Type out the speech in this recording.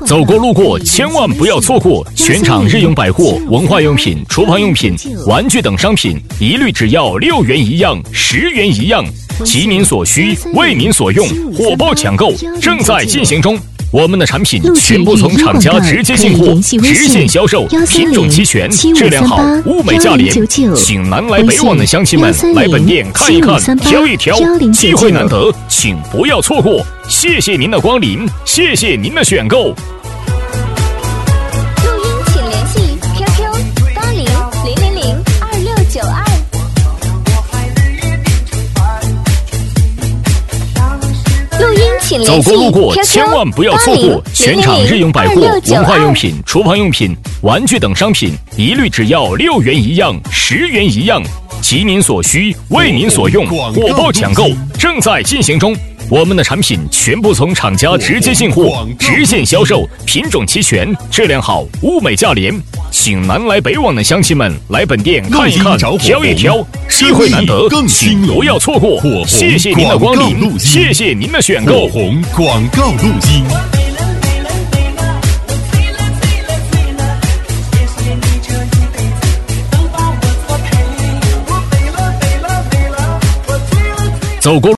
走过路过千万不要错过，全场日用百货、文化用品、厨房用品、玩具等商品，一律只要6元一样，10元一样，急民所需，为民所用，火爆抢购正在进行中。我们的产品全部从厂家直接进货，直线销售，品种齐全，质量好，物美价廉。请南来北往的乡亲们来本店看一看，挑一挑，机会难得，请不要错过。谢谢您的光临，谢谢您的选购。 录音请联系 QQ8000022692。 走过路过千万不要错过，全场日用百货、文化用品、厨房用品、玩具等商品，一律只要6元一样，10元一样，急民所需，为民所用，火爆抢购正在进行中。我们的产品全部从厂家直接进货，直线销售，品种齐全，质量好，物美价廉。请南来北往的乡亲们来本店看一看，挑一挑，机会难得，请不要错过。谢谢您的光临，谢谢您的选购。 火红广告录音。 走过